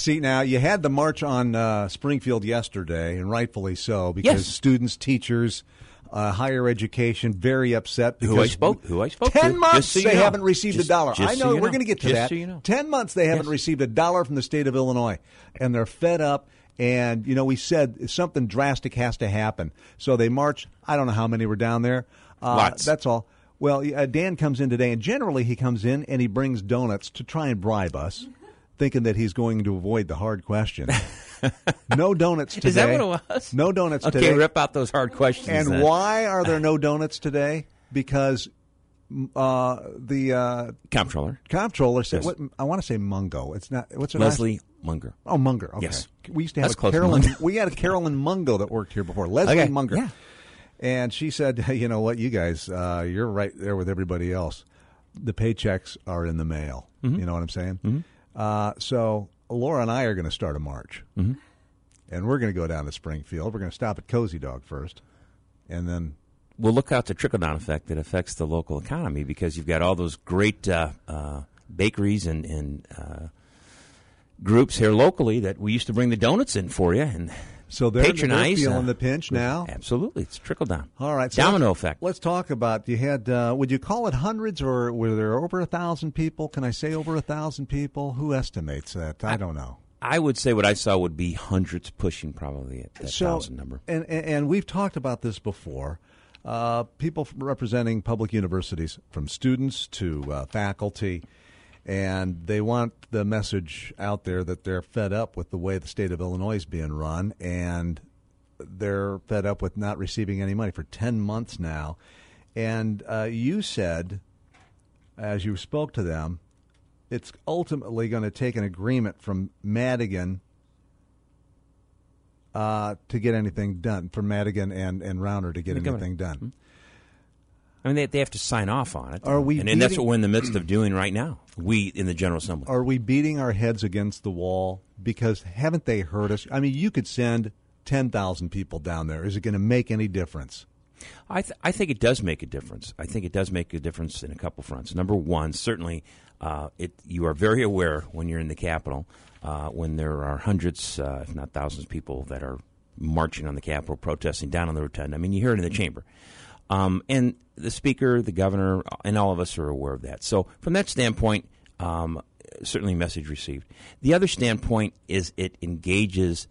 See, now, you had the march on Springfield yesterday, and rightfully so, because students, teachers, higher education, very upset. Because who I spoke 10 to. months so they know. haven't received a dollar. I know, we're going to get to that. So you know. 10 months they haven't received a dollar from the state of Illinois, and they're fed up. And, we said something drastic has to happen. So they marched. I don't know how many were down there. Lots. That's all. Well, Dan comes in today, and generally he comes in and he brings donuts to try and bribe us, thinking that he's going to avoid the hard question. No donuts today. Is that what it was? No donuts today. Okay, rip out those hard questions. And then. why are there no donuts today? Because the comptroller said, I want to say Mungo. It's not. What's her Leslie Munger. Oh, Munger. Okay. Yes. We used to have we had a Carolyn Mungo that worked here before. Leslie Munger. Yeah. And she said, hey, you know what, you guys, you're right there with everybody else. The paychecks are in the mail. Mm-hmm. You know what I'm saying? Mm-hmm. So Laura and I are going to start a march. Mm-hmm. And we're going to go down to Springfield. We're going to stop at Cozy Dog first. And then we'll look out the trickle-down effect that affects the local economy, because you've got all those great bakeries and groups here locally that we used to bring the donuts in for you and so they're feeling the pinch now. Absolutely, it's trickle down. All right, so domino effect. Let's talk about. You had. Would you call it hundreds, or were there over 1,000 people? Can I say over 1,000 people? Who estimates that? I don't know. I would say what I saw would be hundreds, pushing probably at that 1,000 number. And we've talked about this before. People representing public universities, from students to faculty. And they want the message out there that they're fed up with the way the state of Illinois is being run, and they're fed up with not receiving any money for 10 months now. And you said, as you spoke to them, it's ultimately going to take an agreement from Madigan to get anything done, from Madigan and Rauner to get anything done. Mm-hmm. I mean, they have to sign off on it. And that's what we're in the midst of doing right now, we in the General Assembly. Are we beating our heads against the wall? Because haven't they heard us? I mean, you could send 10,000 people down there. Is it going to make any difference? I think it does make a difference. I think it does make a difference in a couple fronts. Number one, certainly you are very aware when you're in the Capitol, when there are hundreds, if not thousands of people that are marching on the Capitol, protesting down on the rotunda. I mean, you hear it in the chamber. And the Speaker, the Governor, and all of us are aware of that. So from that standpoint, certainly message received. The other standpoint is it engages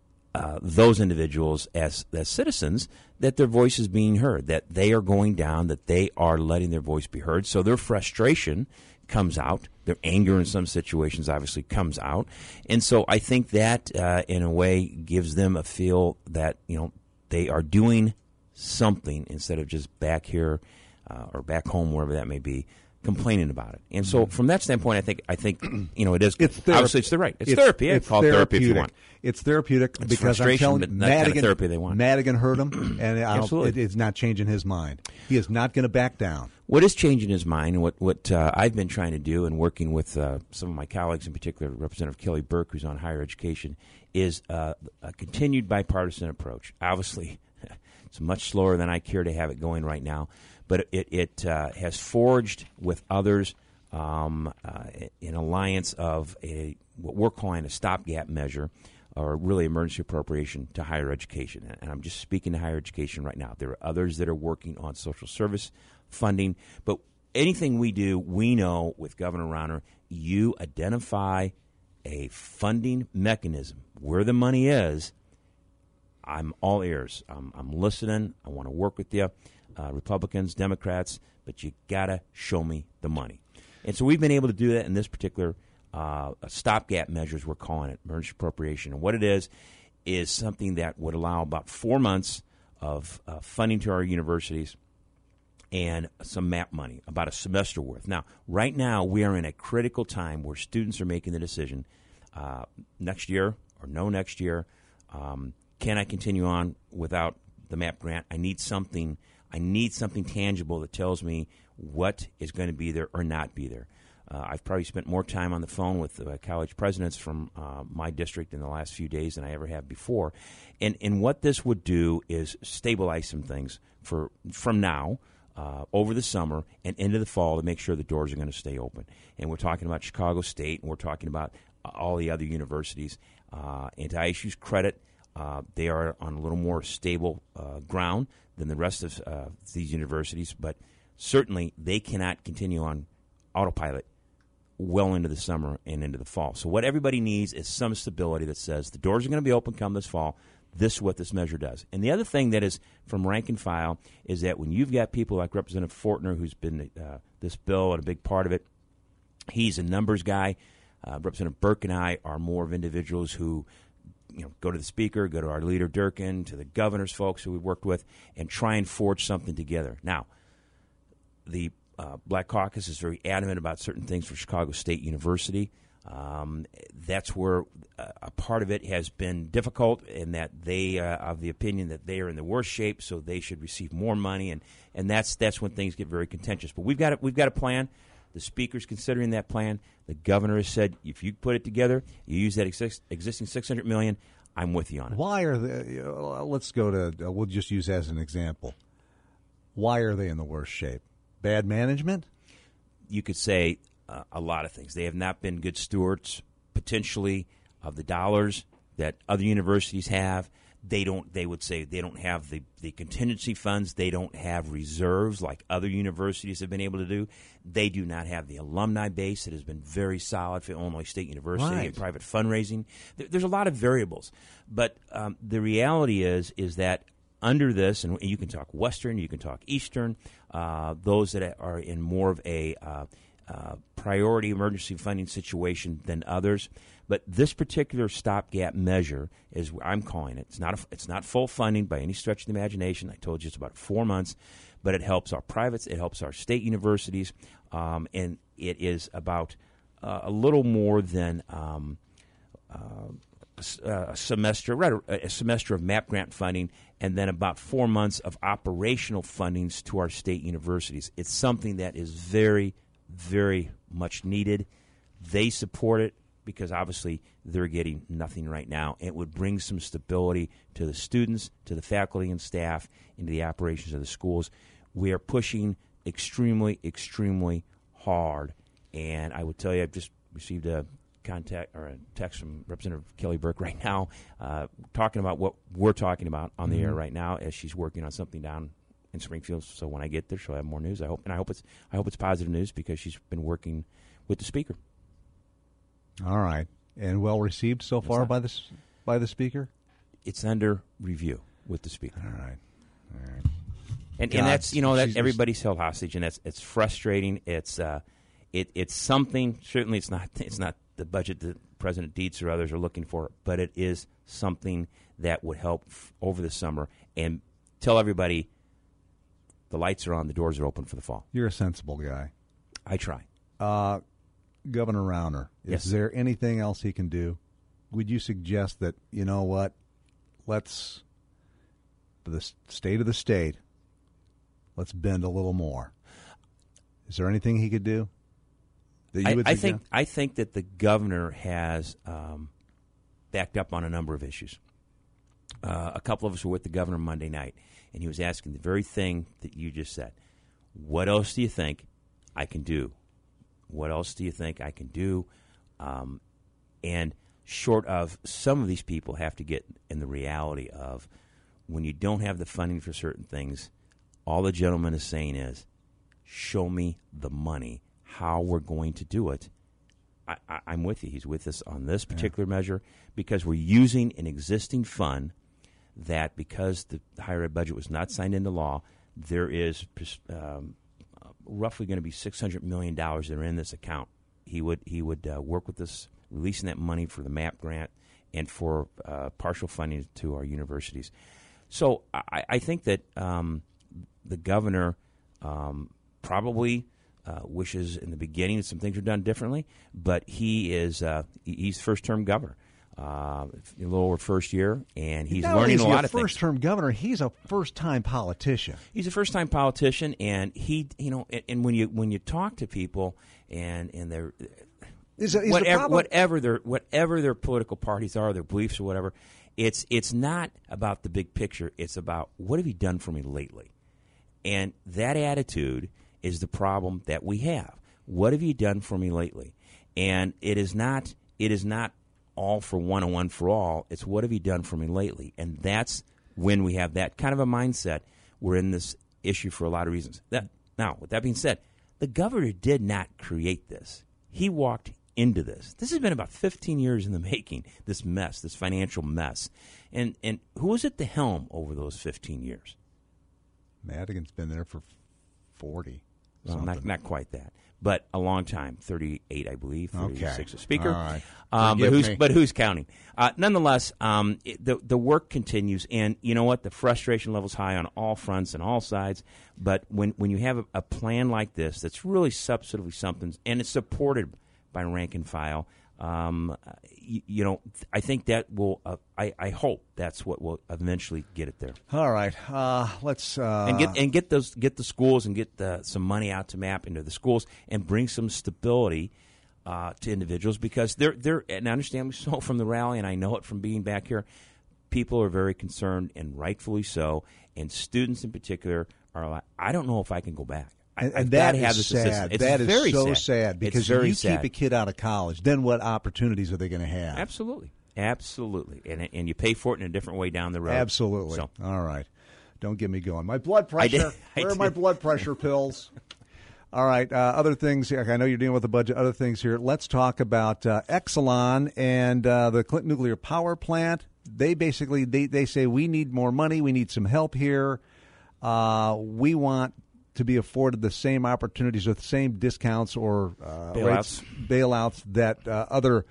those individuals as citizens, that their voice is being heard, that they are going down, that they are letting their voice be heard. So their frustration comes out. Their anger in some situations obviously comes out. And so I think that, in a way, gives them a feel that, they are doing something instead of just back here or back home, wherever that may be, complaining about it. And so from that standpoint, I think it is. Obviously, it's the right. It's therapy. It's call it therapy if you want. It's therapeutic it's because I'm telling you, that kind of therapy they want. Madigan heard him, and it's not changing his mind. He is not going to back down. What is changing his mind, and what I've been trying to do, and working with some of my colleagues, in particular Representative Kelly Burke, who's on higher education, is a continued bipartisan approach. Obviously, it's much slower than I care to have it going right now, but it has forged with others an alliance of what we're calling a stopgap measure, or really emergency appropriation to higher education. And I'm just speaking to higher education right now. There are others that are working on social service funding, but anything we do, we know with Governor Rauner, you identify a funding mechanism where the money is. I'm all ears. I'm listening. I want to work with you, Republicans, Democrats, but you got to show me the money. And so we've been able to do that in this particular stopgap measures, we're calling it, emergency appropriation. And what it is something that would allow about 4 months of funding to our universities and some MAP money, about a semester worth. Now, right now, we are in a critical time where students are making the decision, next year or no next year, can I continue on without the MAP grant? I need something tangible that tells me what is going to be there or not be there. I've probably spent more time on the phone with college presidents from my district in the last few days than I ever have before. And what this would do is stabilize some things from now over the summer and into the fall to make sure the doors are going to stay open. And we're talking about Chicago State, and we're talking about all the other universities. And to ISU's credit, they are on a little more stable ground than the rest of these universities, but certainly they cannot continue on autopilot well into the summer and into the fall. So what everybody needs is some stability that says the doors are going to be open come this fall. This is what this measure does. And the other thing that is from rank and file is that when you've got people like Representative Fortner, who's been this bill and a big part of it, he's a numbers guy. Representative Burke and I are more of individuals who go to the speaker, go to our leader Durkin, to the governor's folks who we've worked with, and try and forge something together. Now, the Black Caucus is very adamant about certain things for Chicago State University. That's where a part of it has been difficult, in that they are of the opinion that they are in the worst shape, so they should receive more money, and that's when things get very contentious. But we've got a plan. The speaker's considering that plan. The governor has said, if you put it together, you use that existing $600 million, I'm with you on it. Why are they? Let's go to. We'll just use as an example. Why are they in the worst shape? Bad management? You could say a lot of things. They have not been good stewards, potentially, of the dollars that other universities have. They would say they don't have the contingency funds. They don't have reserves like other universities have been able to do. They do not have the alumni base that has been very solid for Illinois State University and private fundraising. There's a lot of variables. But the reality is that under this, and you can talk Western, you can talk Eastern, those that are in more of a priority emergency funding situation than others. But this particular stopgap measure is, I'm calling it, it's not full funding by any stretch of the imagination. I told you it's about 4 months, but it helps our privates, it helps our state universities, and it is about a little more than a semester of MAP grant funding, and then about 4 months of operational fundings to our state universities. It's something that is very, very much needed. They support it because obviously they're getting nothing right now. It would bring some stability to the students, to the faculty and staff, into the operations of the schools. We are pushing extremely, extremely hard, and I would tell you, I've just received a text from Representative Kelly Burke right now, talking about what we're talking about on the air right now, as she's working on something down in Springfield. So when I get there, she'll have more news. I hope it's positive news, because she's been working with the speaker. All right, and well received so far by the speaker. It's under review with the speaker. All right. And that's that everybody's held hostage, and it's frustrating. It's something. Certainly, it's not the budget that President Dietz or others are looking for, but it is something that would help over the summer and tell everybody the lights are on, the doors are open for the fall. You're a sensible guy. I try. Governor Rauner, yes. Is there anything else he can do? Would you suggest that, let's, for the state of the state, let's bend a little more? Is there anything he could do that you would suggest? I think that the governor has backed up on a number of issues. A couple of us were with the governor Monday night, and he was asking the very thing that you just said. What else do you think I can do? What else do you think I can do? And short of, some of these people have to get in the reality of, when you don't have the funding for certain things, all the gentleman is saying is, show me the money, how we're going to do it. I'm with you. He's with us on this particular measure, because we're using an existing fund that, because the higher ed budget was not signed into law, there is roughly going to be $600 million that are in this account. He would work with us, releasing that money for the MAP grant and for partial funding to our universities. So I think that the governor probably wishes in the beginning that some things were done differently, but he's first-term governor. A little over first year, and he's learning a lot of things. First-term governor, he's a first-time politician. He's a first-time politician, and and when you talk to people, and they're whatever their political parties are, their beliefs or whatever, it's not about the big picture. It's about, what have you done for me lately? And that attitude is the problem that we have. What have you done for me lately? And it is not it is not all for one and one for all. It's what have you done for me lately? And that's when we have that kind of a mindset. We're in this issue for a lot of reasons. Now, with that being said, the governor did not create this. He walked into this. This has been about 15 years in the making, this mess, this financial mess. And who was at the helm over those 15 years? Madigan's been there for 40. Well, not quite that, but a long time, 38, I believe, 36 as Speaker. All right. But who's counting? Nonetheless, the work continues, and you know what? The frustration level's high on all fronts and all sides, but when you have a plan like this that's really substantively something, and it's supported by rank and file, I think that will. I hope that's what will eventually get it there. All right, let's get the schools and get some money out to map into the schools and bring some stability to individuals, because they're and understandably so from the rally, and I know it from being back here. People are very concerned, and rightfully so, and students in particular are like, I don't know if I can go back. And that is sad. That is so sad, because if you keep a kid out of college, then what opportunities are they going to have? Absolutely. And you pay for it in a different way down the road. Absolutely. So. All right. Don't get me going. My blood pressure. Where are my blood pressure pills? All right. Other things. I know you're dealing with the budget. Other things here. Let's talk about Exelon and the Clinton Nuclear Power Plant. They basically they say we need more money. We need some help here. We want to be afforded the same opportunities with the same discounts or bailouts that other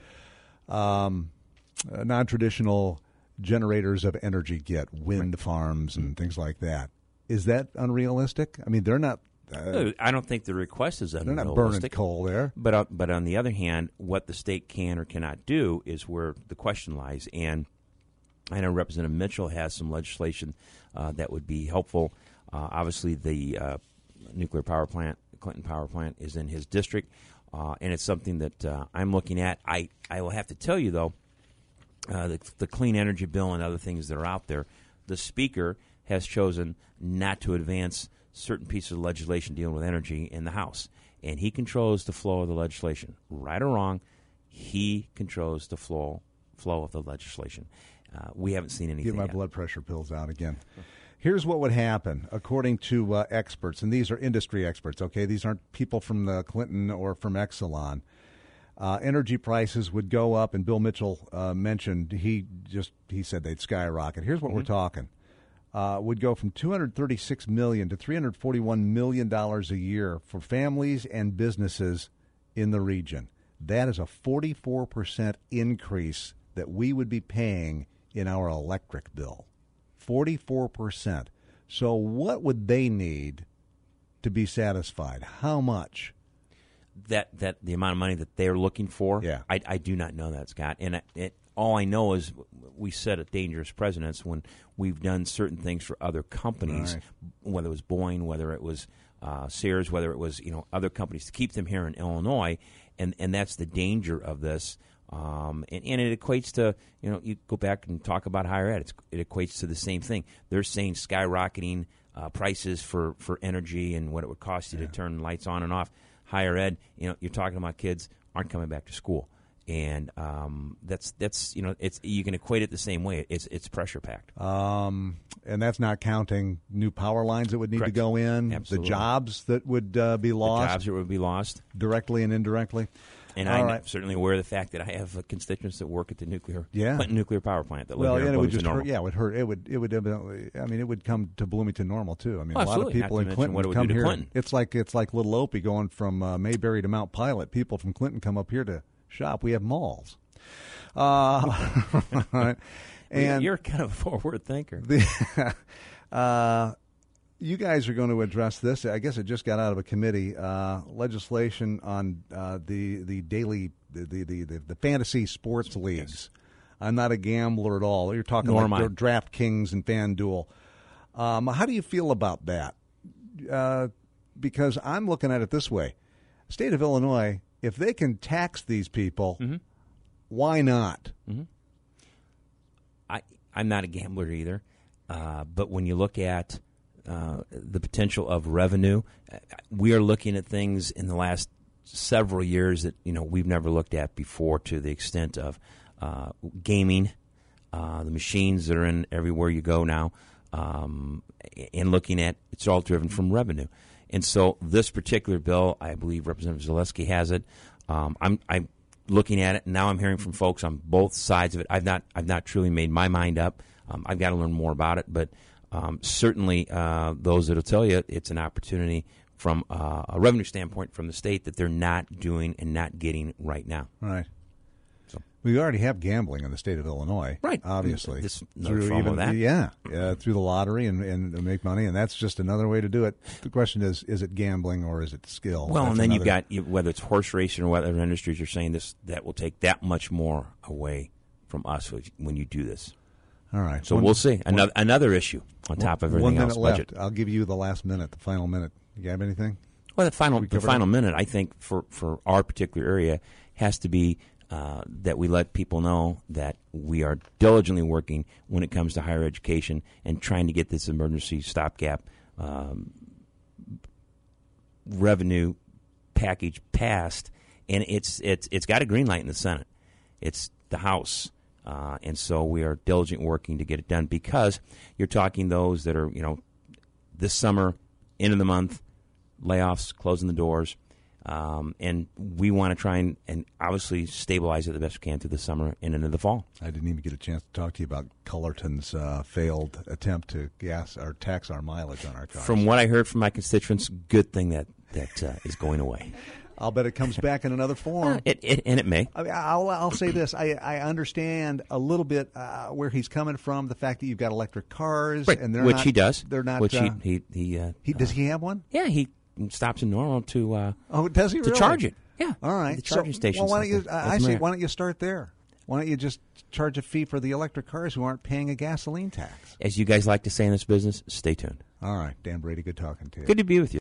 non-traditional generators of energy get, wind farms and things like that. Is that unrealistic? I mean, they're not. I don't think the request is unrealistic. They're not burning coal there. But on the other hand, what the state can or cannot do is where the question lies. And I know Representative Mitchell has some legislation that would be helpful. Obviously, the nuclear power plant, the Clinton power plant, is in his district, and it's something that I'm looking at. I will have to tell you, though, the clean energy bill and other things that are out there, the Speaker has chosen not to advance certain pieces of legislation dealing with energy in the House, and he controls the flow of the legislation. Right or wrong, he controls the flow of the legislation. We haven't seen anything Get my yet. Blood pressure pills out again. Here's what would happen, according to experts, and these are industry experts, okay? These aren't people from the Clinton or from Exelon. Energy prices would go up, and Bill Mitchell mentioned, he said they'd skyrocket. Here's what we're talking. Would go from $236 million to $341 million a year for families and businesses in the region. That is a 44% increase that we would be paying in our electric bill. 44%. So what would they need to be satisfied? How much? That the amount of money that they're looking for? Yeah. I do not know that, Scott. And all I know is we set a dangerous precedence when we've done certain things for other companies, right, whether it was Boeing, whether it was Sears, whether it was other companies, to keep them here in Illinois, and that's the danger of this. And it equates to, you go back and talk about higher ed. It equates to the same thing. They're saying skyrocketing prices for energy and what it would cost you to turn lights on and off. Higher ed, you're talking about kids aren't coming back to school, and that's it's you can equate it the same way. It's pressure packed. And that's not counting new power lines that would need Correct. to go in, Absolutely. the jobs that would be lost, The jobs that would be lost directly and indirectly. And I'm certainly aware of the fact that I have constituents that work at the Clinton nuclear power plant that live here in it would Bloomington just Normal. hurt. Yeah, it would hurt. It would. I mean, it would come to Bloomington Normal too. I mean, Oh, a lot of absolutely. people Not in to Clinton mention what it would would come do to here. Clinton. It's like Little Opie going from Mayberry to Mount Pilot. People from Clinton come up here to shop. We have malls. Right. And You're kind of a forward thinker. You guys are going to address this. I guess it just got out of a committee. Legislation on the fantasy sports leagues. Yes. I'm not a gambler at all. You're talking Nor like am I. DraftKings and FanDuel. How do you feel about that? Because I'm looking at it this way: state of Illinois, if they can tax these people, why not? I'm not a gambler either, but when you look at the potential of revenue, we are looking at things in the last several years that we've never looked at before, to the extent of gaming, the machines that are in everywhere you go now, and looking at it's all driven from revenue. And so this particular bill, I believe Representative Zaleski has it. I'm looking at it, and now I'm hearing from folks on both sides of it. I've not truly made my mind up. I've got to learn more about it, but certainly those that will tell you it's an opportunity from a revenue standpoint from the state that they're not doing and not getting right now. Right. So we already have gambling in the state of Illinois, right? Obviously, through that, through the lottery and make money, and that's just another way to do it. The question is it gambling or is it skill? Well, and then you've got whether it's horse racing or whether industries are saying that will take that much more away from us when you do this. All right. So we'll see. Another issue on top of everything else. 1 minute left. I'll give you the last minute, the final minute. You have anything? Well, the final minute, I think, for our particular area has to be that we let people know that we are diligently working when it comes to higher education and trying to get this emergency stopgap revenue package passed. And it's got a green light in the Senate. It's the House. And so we are diligent working to get it done, because you're talking those that are, this summer, end of the month, layoffs, closing the doors. And we want to try and obviously stabilize it the best we can through the summer and into the fall. I didn't even get a chance to talk to you about Cullerton's failed attempt to tax our mileage on our cars. From what I heard from my constituents, good thing that is going away. I'll bet it comes back in another form. It may. I mean, I'll say this. I understand a little bit where he's coming from. The fact that you've got electric cars, right, and which he does. They're not. Which he does he have one? Yeah, he stops in Normal to. Does he to really? charge it? Yeah. All right. The charging station. Well, why don't you start there? Why don't you just charge a fee for the electric cars who aren't paying a gasoline tax? As you guys like to say in this business, stay tuned. All right, Dan Brady, good talking to you. Good to be with you.